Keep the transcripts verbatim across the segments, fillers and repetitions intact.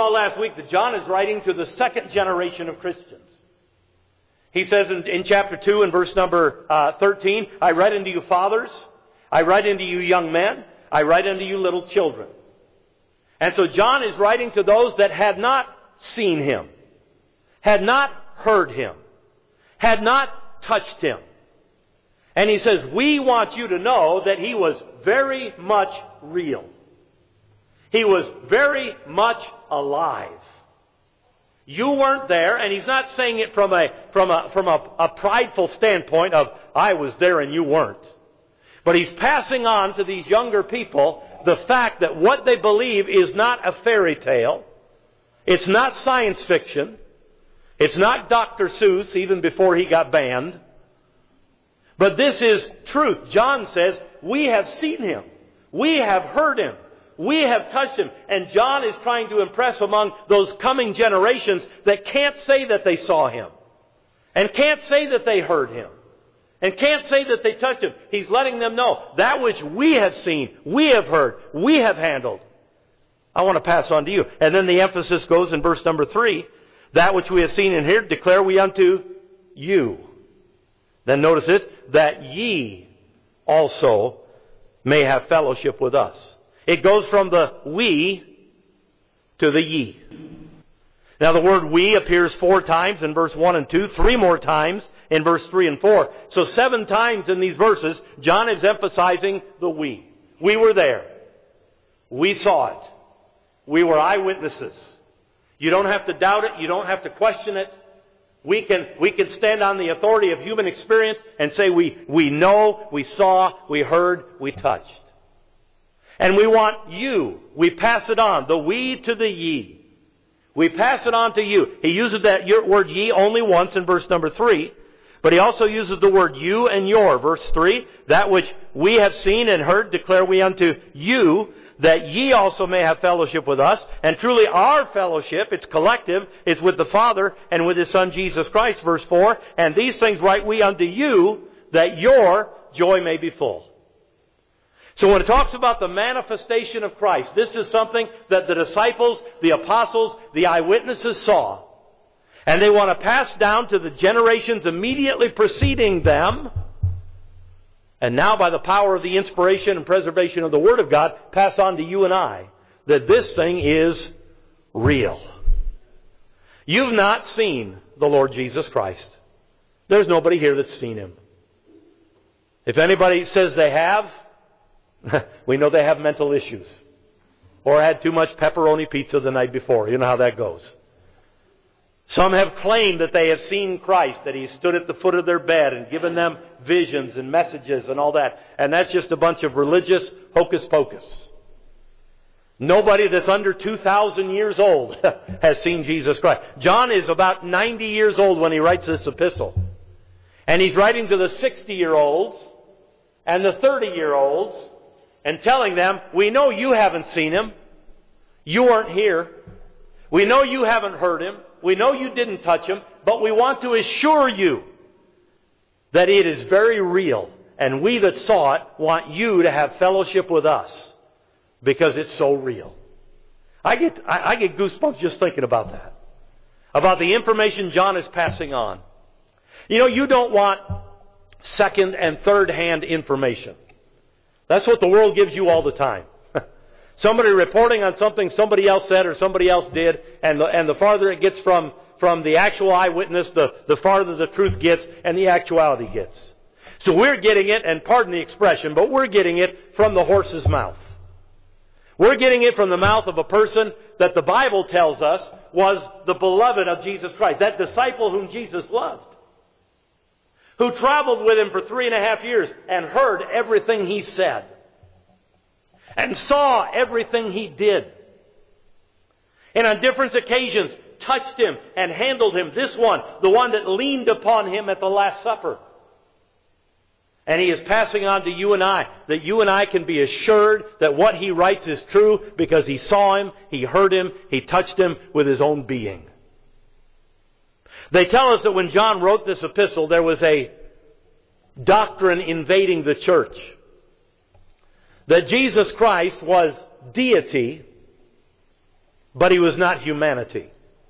saw last week that John is writing to the second generation of Christians. He says in, in chapter two and verse number uh, thirteen, I write unto you fathers, I write unto you young men, I write unto you little children. And so John is writing to those that had not seen Him, had not heard Him, had not touched Him. And he says, we want you to know that He was very much real. He was very much alive. You weren't there, and he's not saying it from a from a from a, a prideful standpoint of I was there and you weren't. But he's passing on to these younger people the fact that what they believe is not a fairy tale. It's not science fiction. It's not Doctor Seuss, even before he got banned. But this is truth. John says, we have seen Him. We have heard Him. We have touched Him. And John is trying to impress among those coming generations that can't say that they saw Him. And can't say that they heard Him. And can't say that they touched Him. He's letting them know that which we have seen, we have heard, we have handled, I want to pass on to you. And then the emphasis goes in verse number three. That which we have seen and heard declare we unto you. Then notice it, that ye also may have fellowship with us. It goes from the we to the ye. Now the word we appears four times in verse one and two, three more times in verse three and four. So seven times in these verses, John is emphasizing the we. We were there. We saw it. We were eyewitnesses. You don't have to doubt it. You don't have to question it. We can, we can stand on the authority of human experience and say we, we know, we saw, we heard, we touched. And we want you. We pass it on. The we to the ye. We pass it on to you. He uses that word ye only once in verse number three. But he also uses the word you and your. Verse three. That which we have seen and heard declare we unto you, that ye also may have fellowship with us. And truly our fellowship, it's collective, is with the Father and with His Son Jesus Christ. Verse four. And these things write we unto you, that your joy may be full. So when it talks about the manifestation of Christ, this is something that the disciples, the apostles, the eyewitnesses saw. And they want to pass down to the generations immediately preceding them. And now by the power of the inspiration and preservation of the Word of God, pass on to you and I that this thing is real. You've not seen the Lord Jesus Christ. There's nobody here that's seen Him. If anybody says they have, we know they have mental issues. Or had too much pepperoni pizza the night before. You know how that goes. Some have claimed that they have seen Christ, that He stood at the foot of their bed and given them visions and messages and all that. And that's just a bunch of religious hocus pocus. Nobody that's under two thousand years old has seen Jesus Christ. John is about ninety years old when he writes this epistle. And he's writing to the sixty-year-olds and the thirty-year-olds and telling them, we know you haven't seen Him. You weren't here. We know you haven't heard Him. We know you didn't touch Him. But we want to assure you that it is very real. And we that saw it want you to have fellowship with us because it's so real. I get, I, I get goosebumps just thinking about that. About the information John is passing on. You know, you don't want second and third hand information. That's what the world gives you all the time. Somebody reporting on something somebody else said or somebody else did, and the, and the farther it gets from, from the actual eyewitness, the, the farther the truth gets and the actuality gets. So we're getting it, and pardon the expression, but we're getting it from the horse's mouth. We're getting it from the mouth of a person that the Bible tells us was the beloved of Jesus Christ, that disciple whom Jesus loved, who traveled with Him for three and a half years and heard everything He said. And saw everything He did. And on different occasions touched Him and handled Him. This one, the one that leaned upon Him at the Last Supper. And He is passing on to you and I, that you and I can be assured that what He writes is true because He saw Him, He heard Him, He touched Him with His own being. They tell us that when John wrote this epistle, there was a doctrine invading the church. That Jesus Christ was deity but He was not humanity.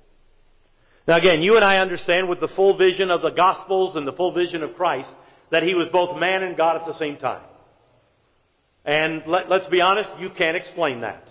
Now again, you and I understand with the full vision of the Gospels and the full vision of Christ that He was both man and God at the same time. And let, let's be honest, you can't explain that.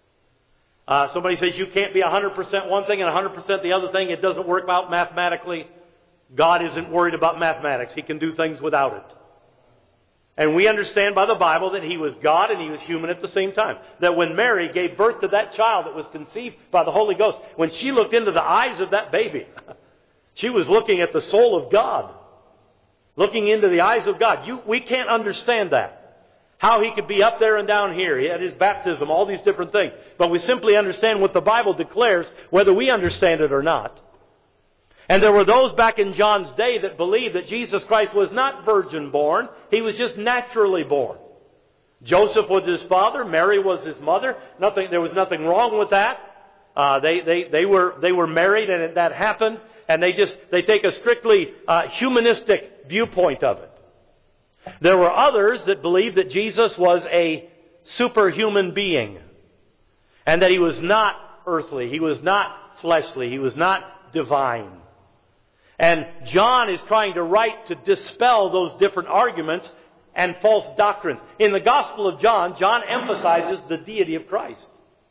Uh, somebody says you can't be one hundred percent one thing and one hundred percent the other thing. It doesn't work out mathematically. God isn't worried about mathematics. He can do things without it. And we understand by the Bible that He was God and He was human at the same time. That when Mary gave birth to that child that was conceived by the Holy Ghost, when she looked into the eyes of that baby, she was looking at the soul of God. Looking into the eyes of God. You, we can't understand that. How He could be up there and down here. He had His baptism, all these different things. But we simply understand what the Bible declares, whether we understand it or not. And there were those back in John's day that believed that Jesus Christ was not virgin born. He was just naturally born. Joseph was His father. Mary was His mother. Nothing, there was nothing wrong with that. Uh, they, they, they were, they were married and that happened. And they just, they take a strictly uh, humanistic viewpoint of it. There were others that believed that Jesus was a superhuman being. And that He was not earthly. He was not fleshly. He was not divine. And John is trying to write to dispel those different arguments and false doctrines. In the Gospel of John, John emphasizes the deity of Christ.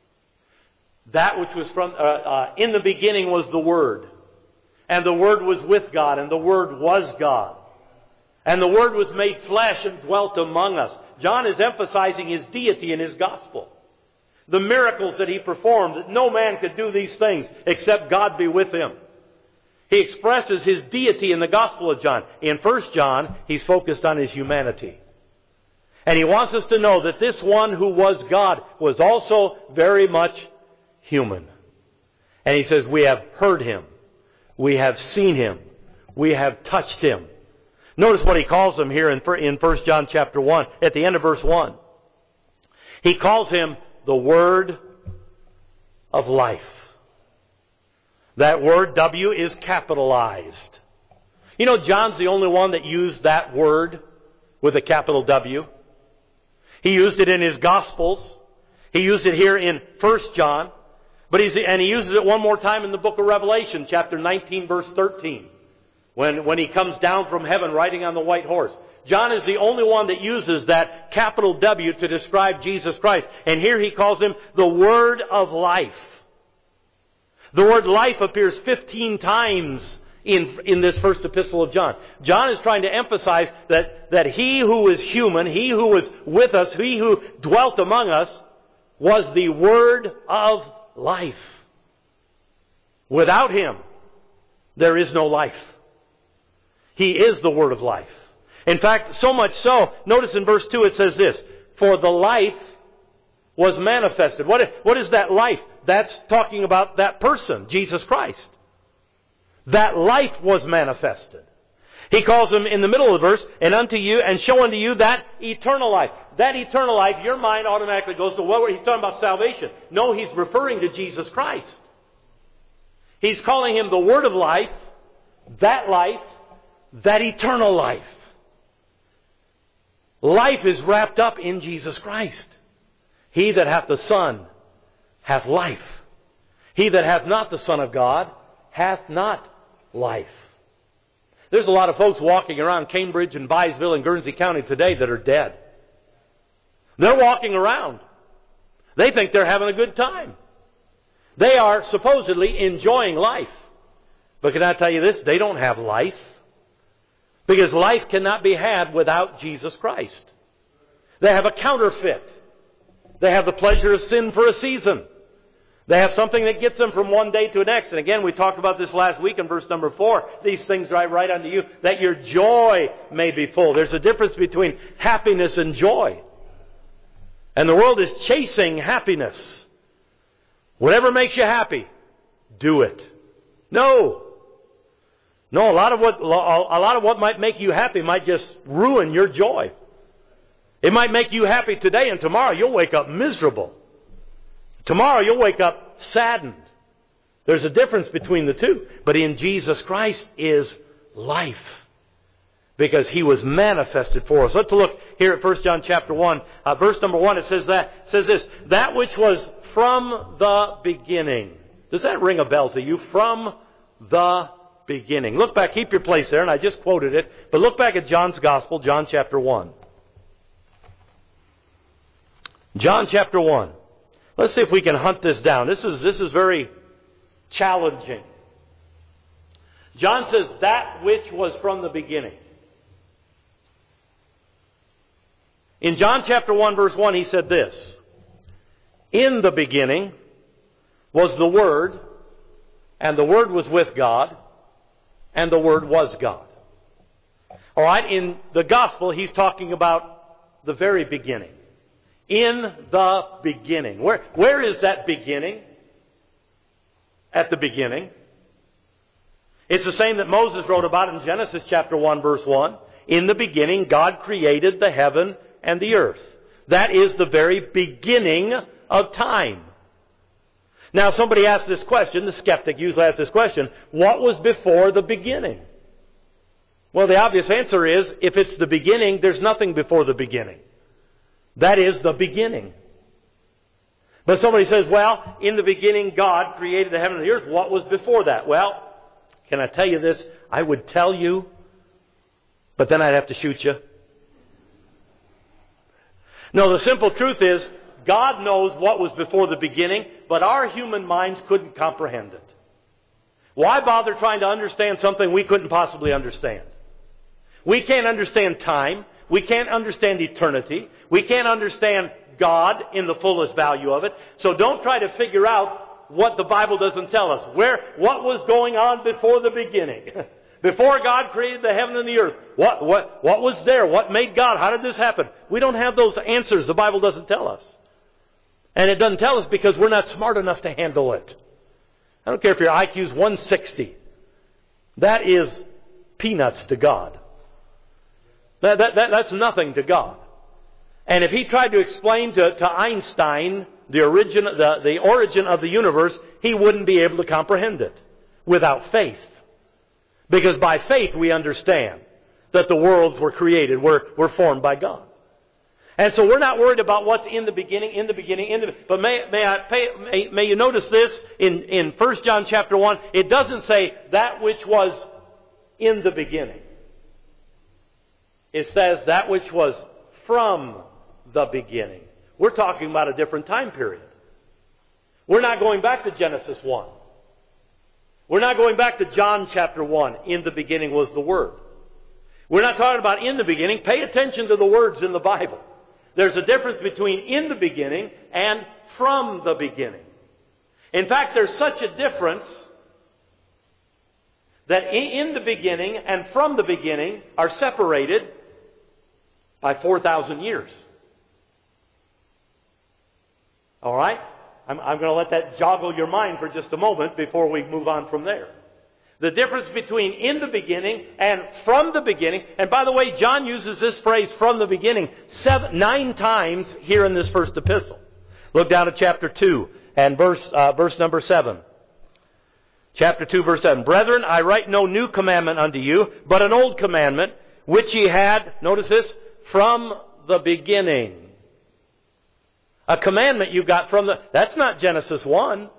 That which was from, uh, uh, in the beginning was the Word. And the Word was with God, and the Word was God. And the Word was made flesh and dwelt among us. John is emphasizing His deity in his Gospel. The miracles that He performed, that no man could do these things except God be with Him. He expresses His deity in the Gospel of John. In First John, he's focused on His humanity. And he wants us to know that this one who was God was also very much human. And he says, we have heard Him. We have seen Him. We have touched Him. Notice what he calls Him here in First John chapter one, at the end of verse one. He calls Him the Word of life. That word, W, is capitalized. You know, John's the only one that used that word with a capital W. He used it in his Gospels. He used it here in First John. But he's, and he uses it one more time in the book of Revelation, chapter nineteen, verse thirteen. When, when he comes down from heaven riding on the white horse. John is the only one that uses that capital W to describe Jesus Christ. And here he calls Him the Word of life. The word life appears fifteen times in, in this first epistle of John. John is trying to emphasize that, that He who was human, He who was with us, He who dwelt among us, was the Word of life. Without Him, there is no life. He is the Word of life. In fact, so much so, notice in verse two it says this, for the life was manifested. What is, what is that life? That's talking about that person, Jesus Christ. That life was manifested. He calls Him in the middle of the verse, and unto you, and show unto you that eternal life. That eternal life, your mind automatically goes to, well, he's talking about salvation. No, he's referring to Jesus Christ. He's calling Him the Word of life, that life, that eternal life. Life is wrapped up in Jesus Christ. He that hath the Son hath life. He that hath not the Son of God hath not life. There's a lot of folks walking around Cambridge and Byesville and Guernsey County today that are dead. They're walking around. They think they're having a good time. They are supposedly enjoying life. But can I tell you this? They don't have life. Because life cannot be had without Jesus Christ. They have a counterfeit. They have the pleasure of sin for a season. They have something that gets them from one day to the next. And again, we talked about this last week in verse number four. These things I write unto you, that your joy may be full. There's a difference between happiness and joy. And the world is chasing happiness. Whatever makes you happy, do it. No. No, a lot of what, a lot of what might make you happy might just ruin your joy. It might make you happy today, and tomorrow you'll wake up miserable. Tomorrow you'll wake up saddened. There's a difference between the two. But in Jesus Christ is life. Because He was manifested for us. Let's look here at First John chapter one, uh, verse number one, it says that, it says this, that which was from the beginning. Does that ring a bell to you? From the beginning. Look back, keep your place there, and I just quoted it, but look back at John's Gospel, John chapter one. John chapter one. Let's see if we can hunt this down. This is, this is very challenging. John says, that which was from the beginning. In John chapter one, verse one, he said this, in the beginning was the Word, and the Word was with God, and the Word was God. All right, in the Gospel, he's talking about the very beginning. In the beginning. Where, where is that beginning? At the beginning. It's the same that Moses wrote about in Genesis chapter one, verse one. In the beginning, God created the heaven and the earth. That is the very beginning of time. Now, somebody asked this question, the skeptic usually asks this question, what was before the beginning? Well, the obvious answer is, if it's the beginning, there's nothing before the beginning. That is the beginning. But somebody says, well, in the beginning, God created the heaven and the earth. What was before that? Well, can I tell you this? I would tell you, but then I'd have to shoot you. No, the simple truth is, God knows what was before the beginning, but our human minds couldn't comprehend it. Why bother trying to understand something we couldn't possibly understand? We can't understand time. We can't understand eternity. We can't understand God in the fullest value of it. So don't try to figure out what the Bible doesn't tell us. Where, what was going on before the beginning? Before God created the heaven and the earth. What, what, what was there? What made God? How did this happen? We don't have those answers. The Bible doesn't tell us. And it doesn't tell us because we're not smart enough to handle it. I don't care if your I Q is one sixty. That is peanuts to God. That, that, that, that's nothing to God. And if he tried to explain to, to Einstein the origin, the, the origin of the universe, he wouldn't be able to comprehend it without faith. Because by faith we understand that the worlds were created, were, were formed by God. And so we're not worried about what's in the beginning, in the beginning, in the but may, may I pay, may, may you notice this in, in First John chapter one, it doesn't say that which was in the beginning. It says that which was from the beginning. We're talking about a different time period. We're not going back to Genesis one. We're not going back to John chapter one. In the beginning was the Word. We're not talking about in the beginning. Pay attention to the words in the Bible. There's a difference between in the beginning and from the beginning. In fact, there's such a difference that in the beginning and from the beginning are separated by four thousand years. All right? I'm, I'm going to let that joggle your mind for just a moment before we move on from there. The difference between in the beginning and from the beginning, and by the way, John uses this phrase from the beginning seven, nine times here in this first epistle. Look down at chapter two and verse, uh, verse number seven. Chapter two, verse seven. Brethren, I write no new commandment unto you, but an old commandment, which ye had, notice this, from the beginning. A commandment you got from the... That's not Genesis one.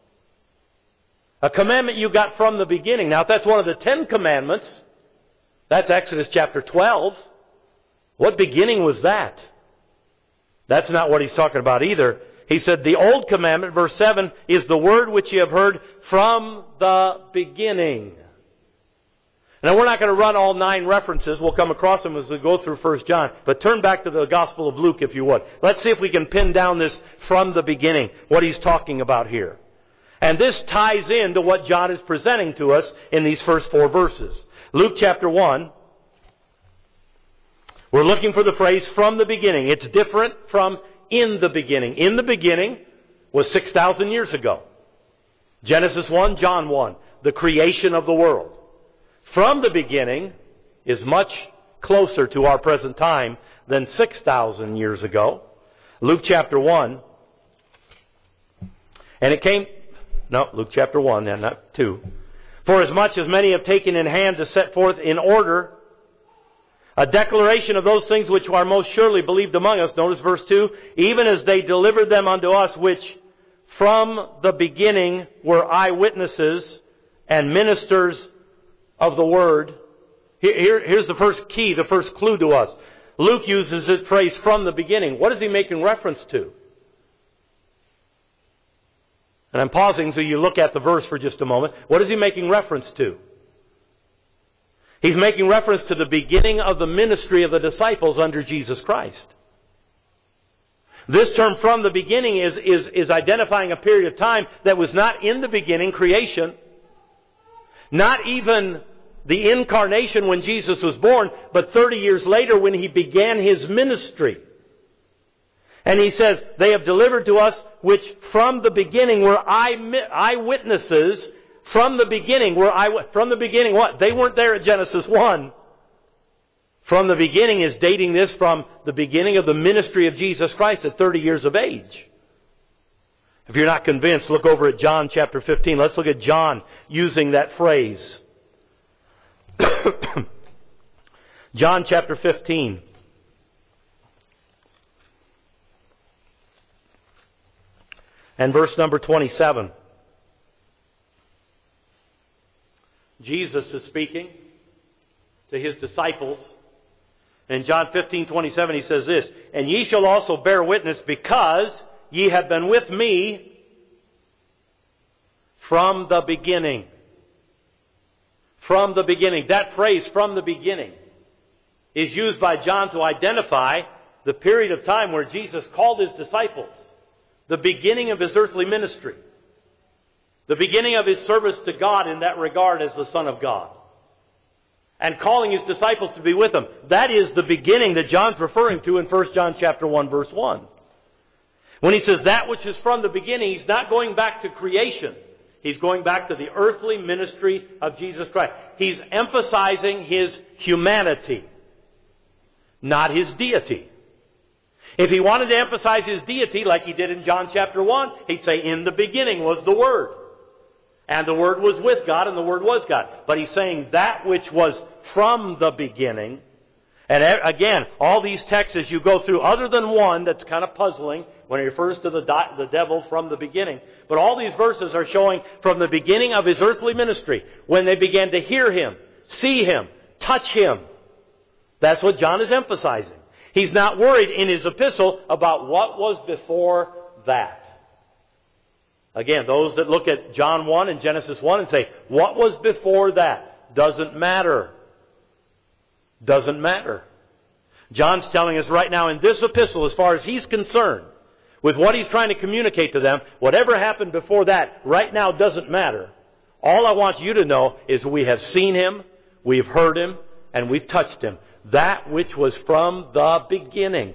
A commandment you got from the beginning. Now, if that's one of the Ten Commandments, that's Exodus chapter twelve. What beginning was that? That's not what he's talking about either. He said the old commandment, verse seven, is the word which ye have heard from the beginning. Now, we're not going to run all nine references. We'll come across them as we go through First John. But turn back to the Gospel of Luke, if you would. Let's see if we can pin down this from the beginning, what he's talking about here. And this ties into what John is presenting to us in these first four verses. Luke chapter one. We're looking for the phrase from the beginning. It's different from in the beginning. In the beginning was six thousand years ago. Genesis one, John one. The creation of the world. From the beginning is much closer to our present time than six thousand years ago. Luke chapter one. And it came... No, Luke chapter one, then, not two. For as much as many have taken in hand to set forth in order A declaration of those things which are most surely believed among us. Notice verse two. Even as they delivered them unto us, which from the beginning were eyewitnesses and ministers of the word. Here, here, here's the first key, the first clue to us. Luke uses the phrase from the beginning. What is he making reference to? And I'm pausing so you look at the verse for just a moment. What is he making reference to? He's making reference to the beginning of the ministry of the disciples under Jesus Christ. This term from the beginning is, is, is identifying a period of time that was not in the beginning, creation, not even the incarnation when Jesus was born, but thirty years later when He began His ministry. And He says, they have delivered to us which from the beginning were eyewitnesses. From the beginning were eye, from the beginning what? They weren't there at Genesis one. From the beginning is dating this from the beginning of the ministry of Jesus Christ at thirty years of age. If you're not convinced, look over at John chapter fifteen. Let's look at John using that phrase. John chapter fifteen. And verse number twenty-seven. Jesus is speaking to His disciples. In John fifteen twenty-seven He says this, and ye shall also bear witness because ye have been with me from the beginning. From the beginning. That phrase, from the beginning, is used by John to identify the period of time where Jesus called His disciples. The beginning of His earthly ministry. The beginning of His service to God in that regard as the Son of God. And calling His disciples to be with Him. That is the beginning that John's referring to in First John chapter one verse one. When he says that which is from the beginning, he's not going back to creation. He's going back to the earthly ministry of Jesus Christ. He's emphasizing His humanity, not His deity. If he wanted to emphasize His deity like He did in John chapter one, he'd say, in the beginning was the Word. And the Word was with God, and the Word was God. But he's saying that which was from the beginning. And again, all these texts as you go through, other than one that's kind of puzzling, when he refers to the, the devil from the beginning. But all these verses are showing from the beginning of His earthly ministry, when they began to hear Him, see Him, touch Him. That's what John is emphasizing. He's not worried in his epistle about what was before that. Again, those that look at John one and Genesis one and say, what was before that? Doesn't matter. Doesn't matter. John's telling us right now in this epistle, as far as he's concerned, with what he's trying to communicate to them, whatever happened before that right now doesn't matter. All I want you to know is we have seen Him, we've heard Him, and we've touched Him. That which was from the beginning.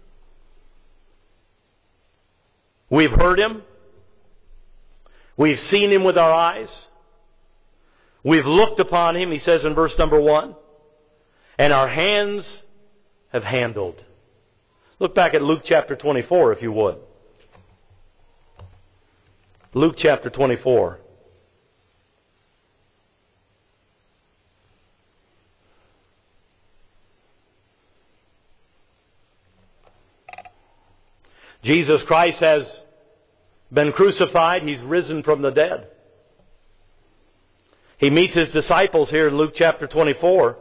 We've heard Him. We've seen Him with our eyes. We've looked upon Him, he says in verse number one. And our hands have handled. Look back at Luke chapter twenty-four, if you would. Luke chapter twenty-four. Jesus Christ has been crucified. He's risen from the dead. He meets His disciples here in Luke chapter twenty-four.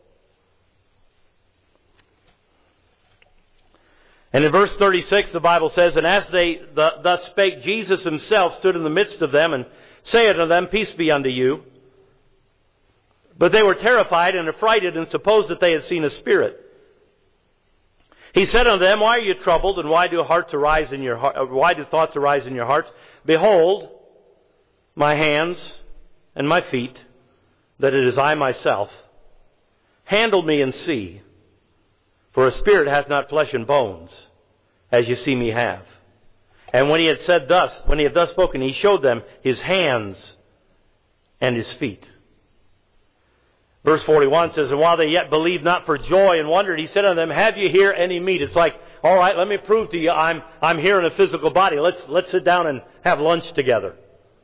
And in verse thirty-six, the Bible says, and as they thus spake, Jesus Himself stood in the midst of them, and saith unto them, Peace be unto you. But they were terrified and affrighted, and supposed that they had seen a spirit. He said unto them, Why are you troubled, and why do hearts arise in your heart, why do thoughts arise in your hearts? Behold, my hands and my feet, that it is I myself. Handle me and see. For a spirit hath not flesh and bones, as you see me have. And when he had said thus, when he had thus spoken, he showed them his hands and his feet. Verse forty-one says, and while they yet believed not for joy and wondered, he said unto them, Have you here any meat? It's like, all right, let me prove to you I'm I'm here in a physical body. Let's let's sit down and have lunch together.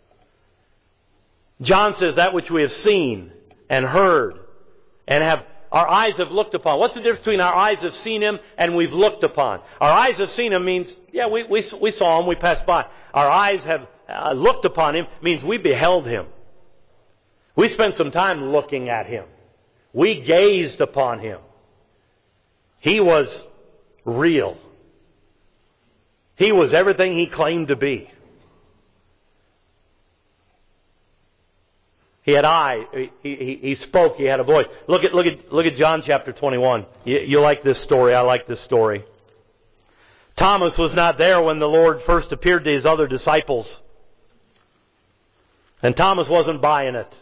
John says that which we have seen and heard and have our eyes have looked upon. What's the difference between our eyes have seen Him and we've looked upon? Our eyes have seen Him means, yeah, we, we, we saw Him, we passed by. Our eyes have uh, looked upon Him means we beheld Him. We spent some time looking at Him. We gazed upon Him. He was real. He was everything He claimed to be. He had eye. He, he, he spoke. He had a voice. Look at look at look at John chapter twenty-one. You, you like this story? I like this story. Thomas was not there when the Lord first appeared to His other disciples, and Thomas wasn't buying it.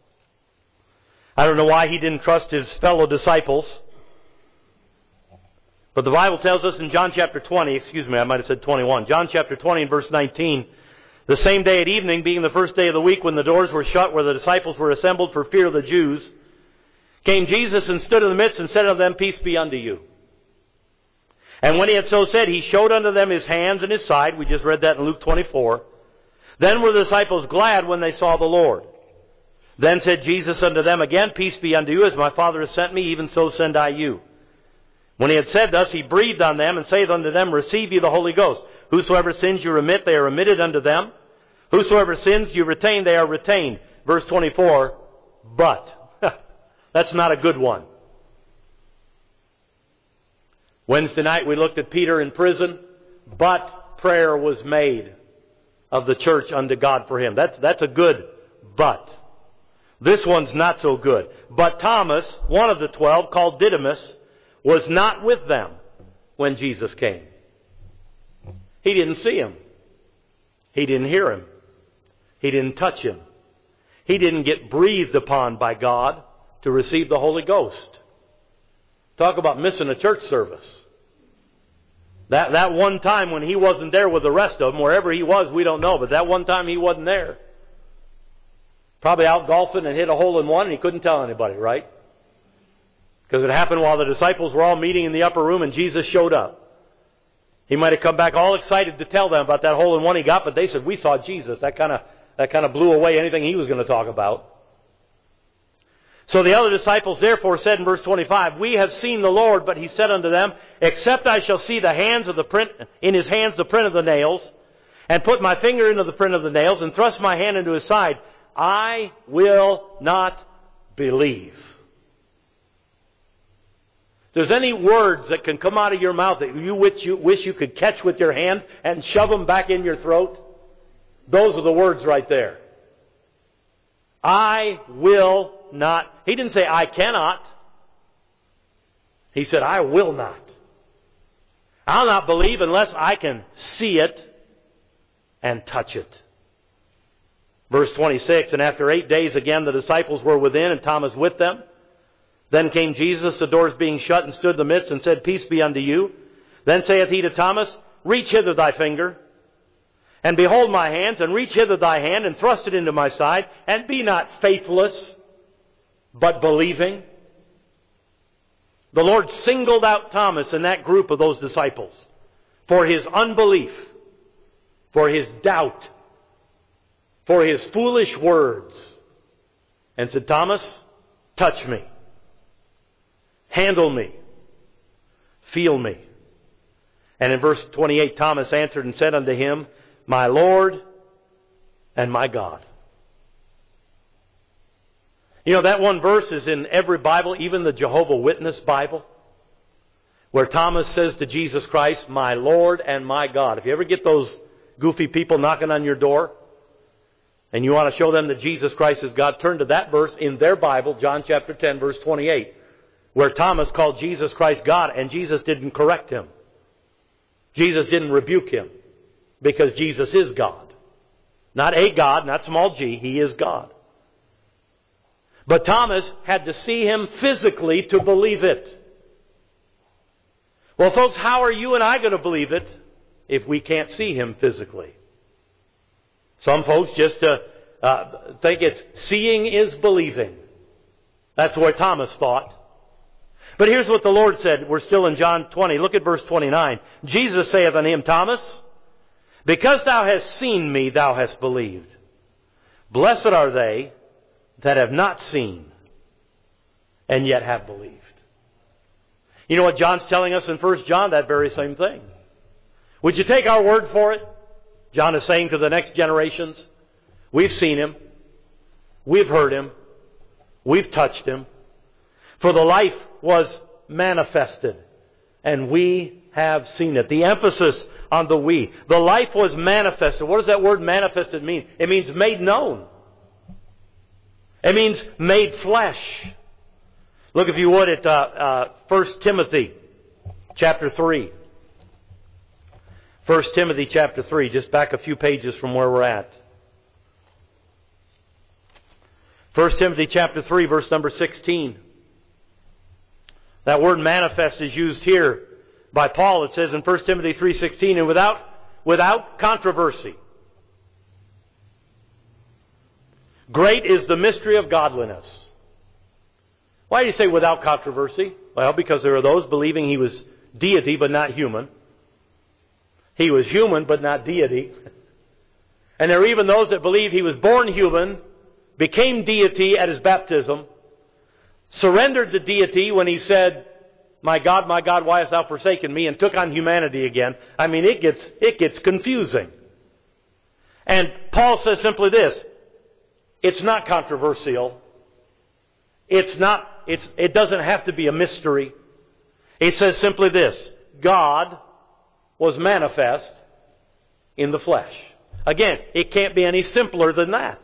I don't know why he didn't trust his fellow disciples, but the Bible tells us in John chapter twenty. Excuse me, I might have said twenty-one. John chapter twenty and verse nineteen. The same day at evening, being the first day of the week, when the doors were shut where the disciples were assembled for fear of the Jews, came Jesus and stood in the midst and said unto them, Peace be unto you. And when He had so said, He showed unto them His hands and His side. We just read that in Luke twenty-four. Then were the disciples glad when they saw the Lord. Then said Jesus unto them again, Peace be unto you, as my Father has sent me, even so send I you. When He had said thus, He breathed on them, and saith unto them, Receive ye the Holy Ghost. Whosoever sins you remit, they are remitted unto them. Whosoever sins you retain, they are retained. Verse twenty-four, but. That's not a good one. Wednesday night we looked at Peter in prison, but prayer was made of the church unto God for him. That's, that's a good but. This one's not so good. But Thomas, one of the twelve, called Didymus, was not with them when Jesus came. He didn't see Him. He didn't hear Him. He didn't touch Him. He didn't get breathed upon by God to receive the Holy Ghost. Talk about missing a church service. That, that one time when he wasn't there with the rest of them, wherever he was, we don't know, but that one time he wasn't there. Probably out golfing and hit a hole in one and he couldn't tell anybody, right? Because it happened while the disciples were all meeting in the upper room and Jesus showed up. He might have come back all excited to tell them about that hole in one he got, but they said, we saw Jesus. That kind of that kind of blew away anything he was going to talk about. So the other disciples therefore said in verse twenty-five, We have seen the Lord, but He said unto them, Except I shall see the hands of the print, in His hands the print of the nails, and put my finger into the print of the nails, and thrust my hand into His side, I will not believe. If there's any words that can come out of your mouth that you wish you, wish you could catch with your hand and shove them back in your throat, those are the words right there. I will not. He didn't say, I cannot. He said, I will not. I'll not believe unless I can see it and touch it. Verse twenty-six, And after eight days again the disciples were within, and Thomas with them. Then came Jesus, the doors being shut, and stood in the midst, and said, Peace be unto you. Then saith He to Thomas, Reach hither thy finger, and behold my hands, and reach hither thy hand, and thrust it into my side, and be not faithless, but believing. The Lord singled out Thomas in that group of those disciples for his unbelief, for his doubt, for his foolish words, and said, Thomas, touch me. Handle me. Feel me. And in verse twenty-eight, Thomas answered and said unto Him, My Lord and my God. You know, that one verse is in every Bible, even the Jehovah's Witness Bible, where Thomas says to Jesus Christ, My Lord and my God. If you ever get those goofy people knocking on your door, and you want to show them that Jesus Christ is God, turn to that verse in their Bible, John chapter ten, verse twenty-eight. Where Thomas called Jesus Christ God, and Jesus didn't correct him. Jesus didn't rebuke him, because Jesus is God. Not a God, not small g, He is God. But Thomas had to see Him physically to believe it. Well, folks, how are you and I going to believe it if we can't see Him physically? Some folks just uh, uh, think it's seeing is believing. That's what Thomas thought. But here's what the Lord said. We're still in John twenty. Look at verse twenty-nine. Jesus saith unto him, Thomas, because thou hast seen me, thou hast believed. Blessed are they that have not seen and yet have believed. You know what John's telling us in First John? That very same thing. Would you take our word for it? John is saying to the next generations, we've seen Him. We've heard Him. We've touched Him. For the life was manifested, and we have seen it. The emphasis on the we. The life was manifested. What does that word manifested mean? It means made known. It means made flesh. Look, if you would, at uh, uh, First Timothy chapter three. First Timothy chapter three, just back a few pages from where we're at. First Timothy chapter three, verse number sixteen. That word manifest is used here by Paul. It says in First Timothy three sixteen, and without, without controversy. Great is the mystery of godliness. Why do you say without controversy? Well, because there are those believing He was deity but not human. He was human but not deity. And there are even those that believe He was born human, became deity at His baptism, surrendered to deity when He said, my God, my God, why hast thou forsaken me? And took on humanity again. I mean, it gets, it gets confusing. And Paul says simply this, it's not controversial. It's not, it's, it doesn't have to be a mystery. It says simply this, God was manifest in the flesh. Again, it can't be any simpler than that.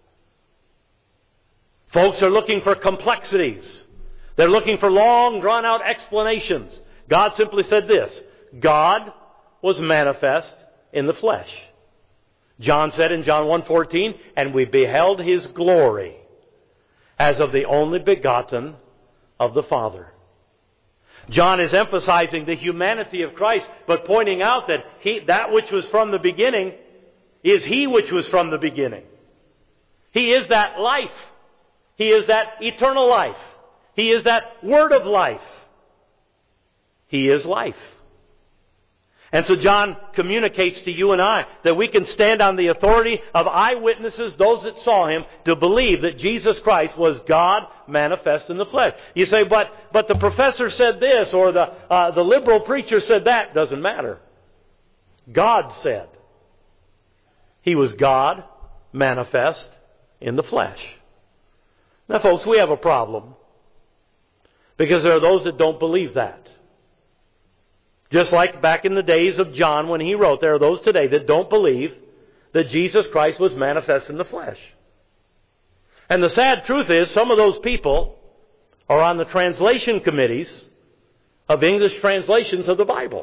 Folks are looking for complexities. They're looking for long, drawn-out explanations. God simply said this, God was manifest in the flesh. John said in John one fourteen, and we beheld His glory as of the only begotten of the Father. John is emphasizing the humanity of Christ, but pointing out that he, that which was from the beginning is He which was from the beginning. He is that life. He is that eternal life. He is that word of life. He is life. And so John communicates to you and I that we can stand on the authority of eyewitnesses, those that saw Him, to believe that Jesus Christ was God manifest in the flesh. You say, but but the professor said this, or the uh, the liberal preacher said that. Doesn't matter. God said He was God manifest in the flesh. Now, folks, we have a problem because there are those that don't believe that. Just like back in the days of John when he wrote, there are those today that don't believe that Jesus Christ was manifest in the flesh. And the sad truth is, some of those people are on the translation committees of English translations of the Bible.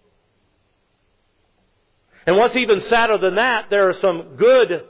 And what's even sadder than that, there are some good,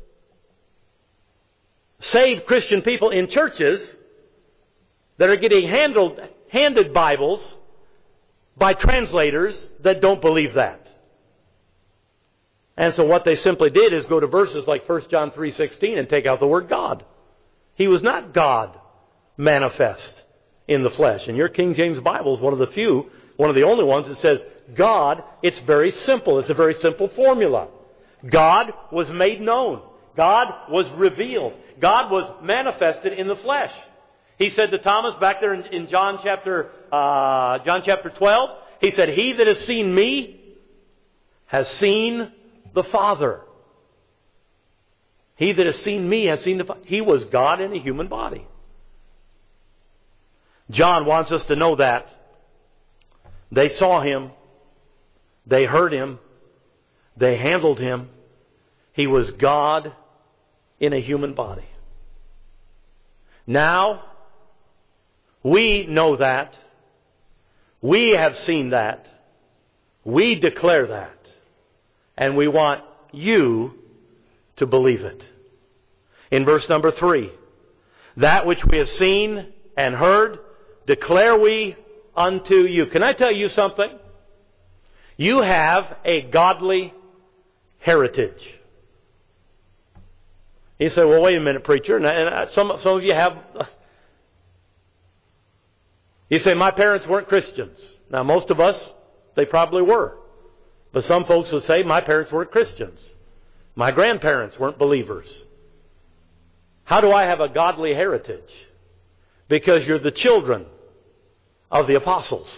saved Christian people in churches that are getting handled, handed Bibles by translators that don't believe that. And so what they simply did is go to verses like First John three sixteen and take out the word God. He was not God manifest in the flesh. And your King James Bible is one of the few, one of the only ones that says God. It's very simple. It's a very simple formula. God was made known. God was revealed. God was manifested in the flesh. He said to Thomas back there in, in John chapter uh, John chapter twelve, He said, he that has seen me has seen the Father. He that has seen me has seen the Father. He was God in a human body. John wants us to know that. They saw Him. They heard Him. They handled Him. He was God in a human body. Now, we know that. We have seen that. We declare that. And we want you to believe it. In verse number three, that which we have seen and heard, declare we unto you. Can I tell you something? You have a godly heritage. You say, well, wait a minute, preacher. And some, some of you have... You say, my parents weren't Christians. Now, most of us, they probably were. But some folks would say, my parents weren't Christians. My grandparents weren't believers. How do I have a godly heritage? Because you're the children of the apostles.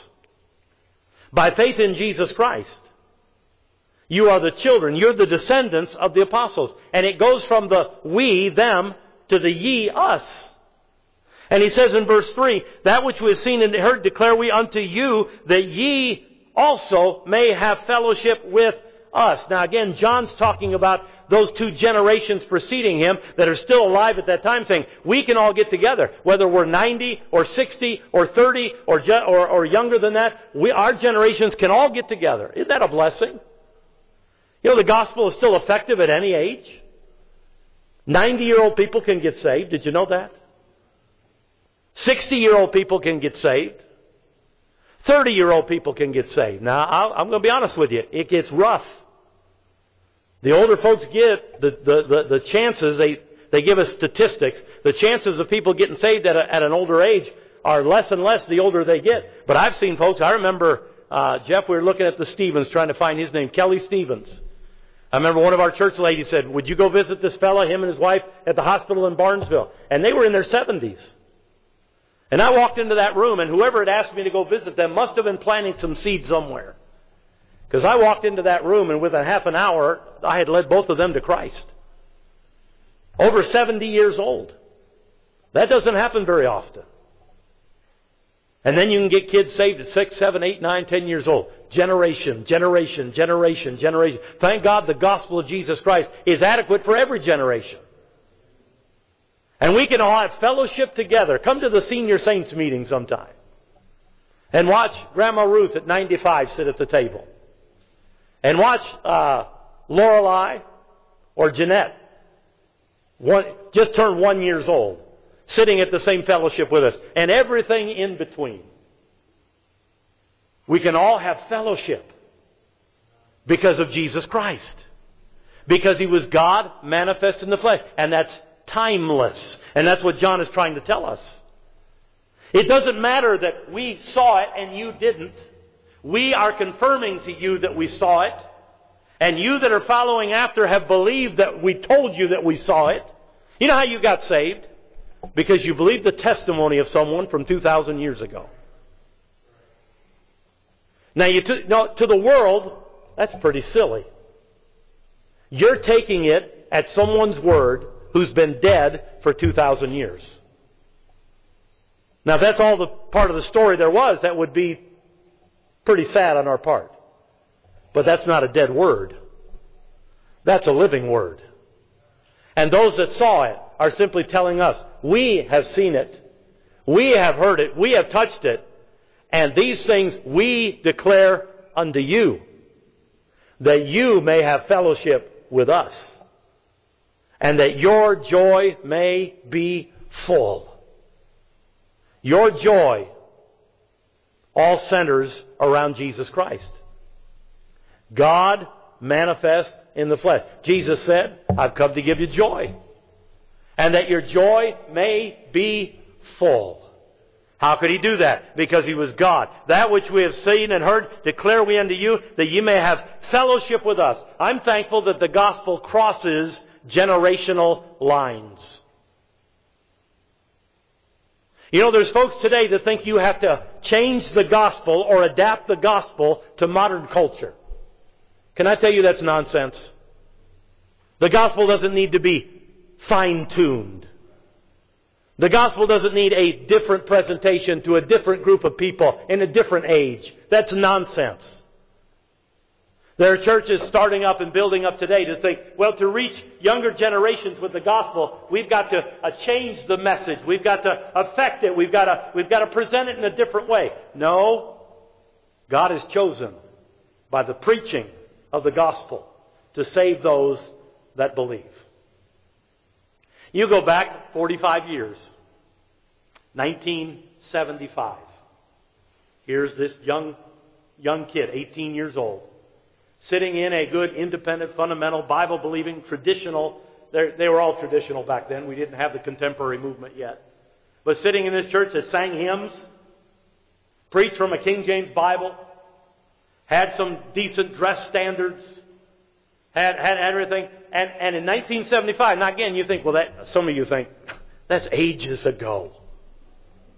By faith in Jesus Christ, you are the children. You're the descendants of the apostles. And it goes from the we, them, to the ye, us. And he says in verse three, that which we have seen and heard declare we unto you, that ye also may have fellowship with us. Now again, John's talking about those two generations preceding him that are still alive at that time, saying, we can all get together. Whether we're ninety or sixty or thirty or, or, or younger than that, we, our generations can all get together. Isn't that a blessing? You know, the gospel is still effective at any age. ninety-year-old people can get saved. Did you know that? sixty-year-old people can get saved. thirty-year-old people can get saved. Now, I'll, I'm going to be honest with you. It gets rough. The older folks get, the, the, the, the chances, they, they give us statistics, the chances of people getting saved at, a, at an older age are less and less the older they get. But I've seen folks, I remember, uh, Jeff, we were looking at the Stevens, trying to find his name, Kelly Stevens. I remember one of our church ladies said, would you go visit this fella, him and his wife, at the hospital in Barnesville? And they were in their seventies. And I walked into that room, and whoever had asked me to go visit them must have been planting some seed somewhere. Because I walked into that room, and within half an hour, I had led both of them to Christ. Over seventy years old. That doesn't happen very often. And then you can get kids saved at six, seven, eight, nine, ten years old. Generation, generation, generation, generation. Thank God the gospel of Jesus Christ is adequate for every generation. And we can all have fellowship together. Come to the senior saints meeting sometime. And watch Grandma Ruth at ninety-five sit at the table. And watch uh, Lorelei or Jeanette, one, just turned one years old, sitting at the same fellowship with us. And everything in between. We can all have fellowship because of Jesus Christ. Because He was God manifest in the flesh. And that's timeless. And that's what John is trying to tell us. It doesn't matter that we saw it and you didn't. We are confirming to you that we saw it. And you that are following after have believed that we told you that we saw it. You know how you got saved? Because you believed the testimony of someone from two thousand years ago. Now, you to, no, to the world, that's pretty silly. You're taking it at someone's word who's been dead for two thousand years. Now, if that's all the part of the story there was, that would be pretty sad on our part. But that's not a dead word. That's a living word. And those that saw it are simply telling us, we have seen it. We have heard it. We have touched it. And these things we declare unto you, that you may have fellowship with us, and that your joy may be full. Your joy all centers around Jesus Christ. God manifest in the flesh. Jesus said, I've come to give you joy, and that your joy may be full. How could He do that? Because He was God. That which we have seen and heard, declare we unto you, that ye may have fellowship with us. I'm thankful that the gospel crosses generational lines. You know, there's folks today that think you have to change the gospel or adapt the gospel to modern culture. Can I tell you that's nonsense? The gospel doesn't need to be fine-tuned. The gospel doesn't need a different presentation to a different group of people in a different age. That's nonsense. There are churches starting up and building up today to think, well, to reach younger generations with the gospel, we've got to uh, change the message. We've got to affect it. We've got to, we've got to present it in a different way. No. God has chosen by the preaching of the gospel to save those that believe. You go back forty-five years. nineteen seventy-five. Here's this young, young kid, eighteen years old, sitting in a good, independent, fundamental, Bible-believing, traditional, they were all traditional back then. We didn't have the contemporary movement yet. But sitting in this church that sang hymns, preached from a King James Bible, had some decent dress standards, had, had everything. And, and in nineteen seventy-five, now again, you think, well, that some of you think, that's ages ago.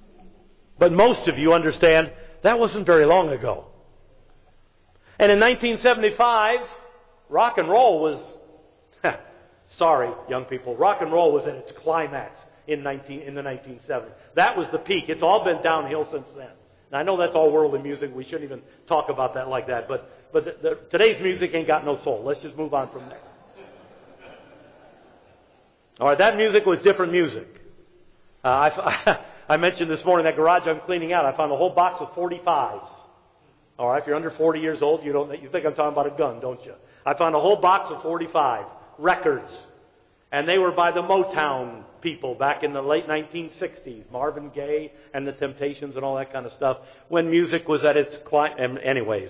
But most of you understand that wasn't very long ago. And in nineteen seventy-five, rock and roll was, sorry, young people, rock and roll was at its climax in, nineteen, in the nineteen seventies. That was the peak. It's all been downhill since then. And I know that's all worldly music. We shouldn't even talk about that like that. But, but the, the, today's music ain't got no soul. Let's just move on from there. All right, that music was different music. Uh, I, I mentioned this morning that garage I'm cleaning out. I found a whole box of forty-fives. All right, if you're under forty years old, you don't you think I'm talking about a gun, don't you? I found a whole box of forty-five records, and they were by the Motown people back in the late nineteen sixties, Marvin Gaye and the Temptations and all that kind of stuff, when music was at its climax. Anyways.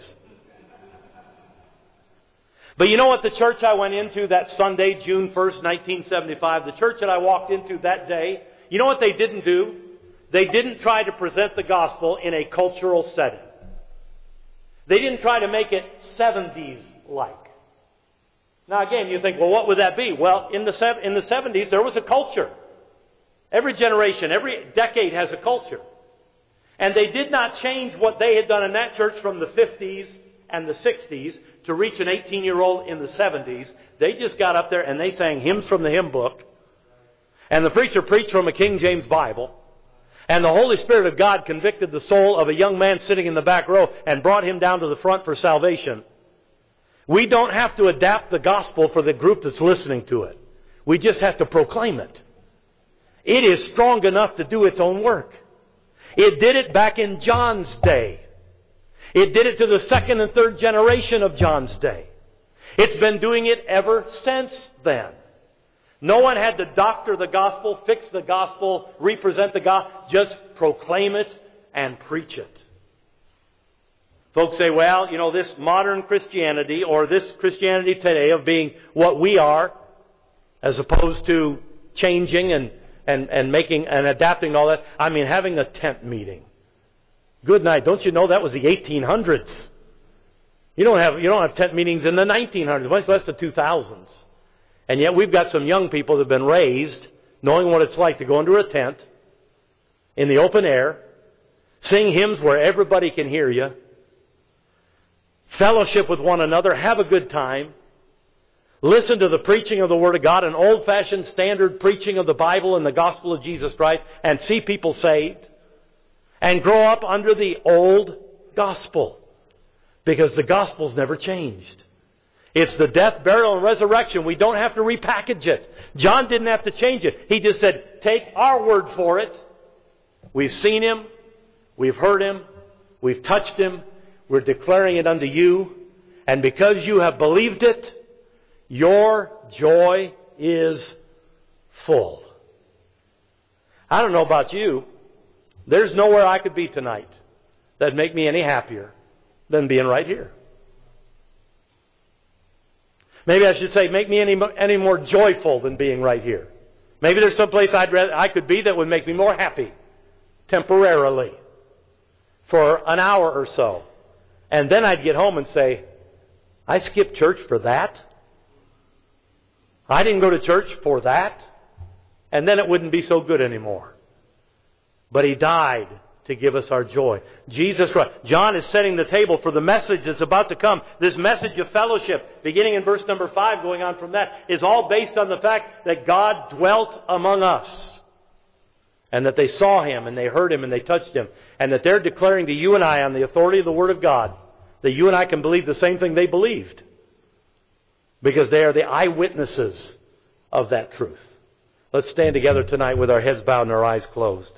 But you know what? The church I went into that Sunday, June first, nineteen seventy-five, the church that I walked into that day, you know what they didn't do? They didn't try to present the gospel in a cultural setting. They didn't try to make it seventies-like. Now again, you think, well, what would that be? Well, in the in the seventies, there was a culture. Every generation, every decade has a culture. And they did not change what they had done in that church from the fifties and the sixties to reach an eighteen-year-old in the seventies. They just got up there and they sang hymns from the hymn book. And the preacher preached from a King James Bible. And the Holy Spirit of God convicted the soul of a young man sitting in the back row and brought him down to the front for salvation. We don't have to adapt the gospel for the group that's listening to it. We just have to proclaim it. It is strong enough to do its own work. It did it back in John's day. It did it to the second and third generation of John's day. It's been doing it ever since then. No one had to doctor the gospel, fix the gospel, represent the gospel. Just proclaim it and preach it. Folks say, well, you know, this modern Christianity or this Christianity today of being what we are, as opposed to changing and, and, and making and adapting all that. I mean, having a tent meeting. Good night. Don't you know that was the eighteen hundreds? You don't have you don't have tent meetings in the nineteen hundreds, much less the two thousands. And yet we've got some young people that have been raised knowing what it's like to go into a tent in the open air, sing hymns where everybody can hear you, fellowship with one another, have a good time, listen to the preaching of the Word of God, an old-fashioned standard preaching of the Bible and the gospel of Jesus Christ, and see people saved, and grow up under the old gospel. Because the gospel's never changed. It's the death, burial, and resurrection. We don't have to repackage it. John didn't have to change it. He just said, take our word for it. We've seen Him. We've heard Him. We've touched Him. We're declaring it unto you. And because you have believed it, your joy is full. I don't know about you. There's nowhere I could be tonight that'd make me any happier than being right here. Maybe I should say, make me any, any more joyful than being right here. Maybe there's some place I'd rather, I could be that would make me more happy, temporarily, for an hour or so. And then I'd get home and say, I skipped church for that? I didn't go to church for that? And then it wouldn't be so good anymore. But He died to give us our joy. Jesus Christ. John is setting the table for the message that's about to come. This message of fellowship, beginning in verse number five, going on from that, is all based on the fact that God dwelt among us. And that they saw Him, and they heard Him, and they touched Him. And that they're declaring to you and I, on the authority of the Word of God, that you and I can believe the same thing they believed. Because they are the eyewitnesses of that truth. Let's stand together tonight with our heads bowed and our eyes closed.